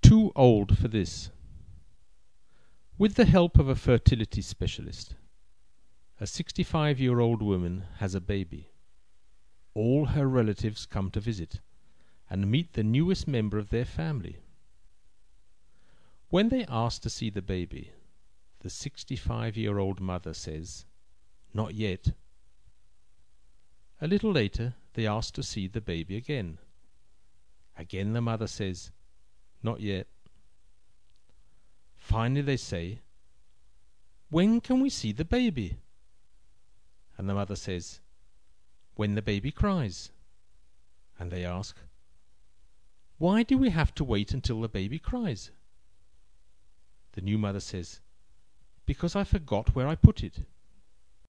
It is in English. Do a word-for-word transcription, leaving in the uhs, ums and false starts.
Too old for this. With the help of a fertility specialist, a sixty-five-year-old woman has a baby. All her relatives come to visit and meet the newest member of their family. When they ask to see the baby, the sixty-five-year-old mother says, "Not yet." A little later, they ask to see the baby again. Again the mother says, "Not yet." Finally they say, "When can we see the baby?" And the mother says, "When the baby cries." And they ask, "Why do we have to wait until the baby cries?" The new mother says, "Because I forgot where I put it."